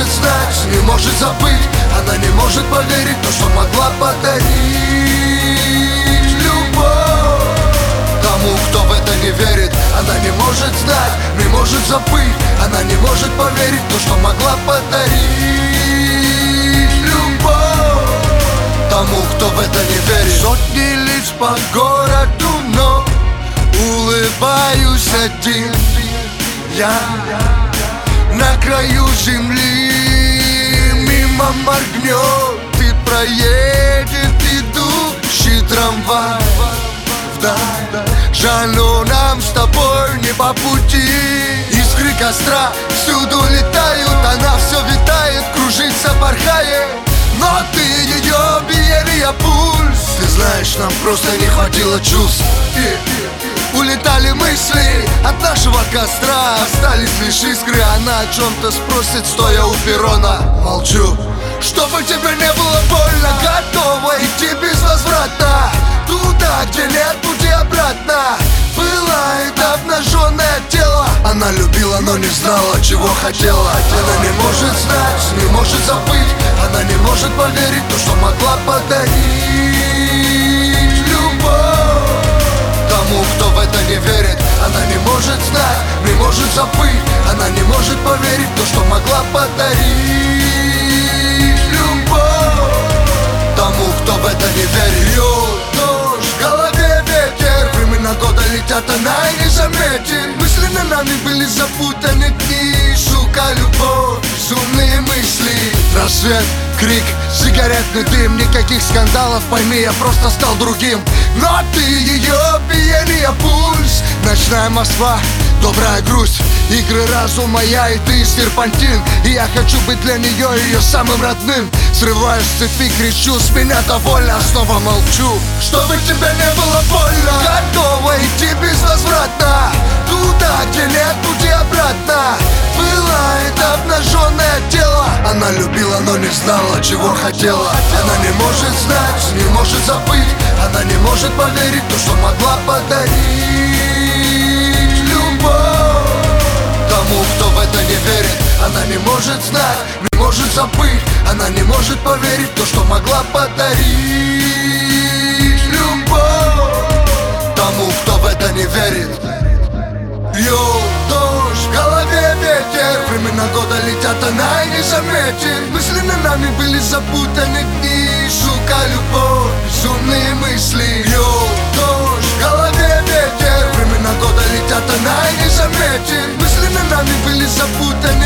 может знать, не может забыть. Она не может поверить в то, что могла подарить любовь тому, кто в это не верит. Она не может знать, не может забыть. Она не может поверить в то, что могла подарить любовь тому, кто в это не верит. Сотни лиц по городу, но улыбаюсь один я на краю земли. Мимо моргнет и проедет идущий трамвай вдаль. Жаль, но нам с тобой не по пути. Искры костра всюду летают, она все витает, кружится, порхает. Но ты ее биение пульс. Ты знаешь, нам просто не хватило чувств. Улетали мысли от нашего костра, остались лишь искры. Она о чем-то спросит, стоя у перрона. Молчу. Чтобы тебе не было больно, готова идти безвозвратно туда, где нет пути обратно. Пылает обнаженное тело. Она любила, но не знала, чего хотела. Она не может знать, не может забыть. Она не может поверить в то, что могла подарить любовь тому, кто в это не верит. Она не может знать, не может забыть. Она не может поверить в то, что могла подарить любовь тому, кто в это не верит. Льет дождь, в голове ветер, времена года летят, она и не заметит. Мысленно нами были запутаны дни, шука любовь, безумные мысли. Рассвет, крик, сигаретный дым, никаких скандалов, пойми, я просто стал другим. Но ты ее биение пульс, ночная Москва, добрая грусть, игры разума, я и ты серпантин. И я хочу быть для нее ее самым родным. Срываюсь с цепи, кричу, с меня довольно, снова молчу. Чтобы тебе не было больно, готова идти безвозвратно туда, где нет пути обратно. Пылает обнаженное тело. Она любила, но не знала, чего хотела. Она не может знать, не может забыть. Она не может поверить в то, что могла подарить любовь тому, кто в это не верит. Она не может знать, не может забыть. Она не может поверить в то, что могла подарить любовь тому, кто в это не верит. Льет дождь, в голове ветер, времена года летят, она и не заметит. Мысленно нами были запутаны дни, шука любовь, безумные мысли. Льет дождь, в голове ветер, времена года летят, она и не заметит. Мысленно нами были запутаны